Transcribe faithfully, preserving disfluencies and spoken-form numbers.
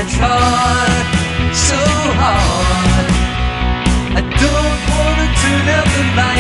hard, so hard. I don't wanna turn out the light.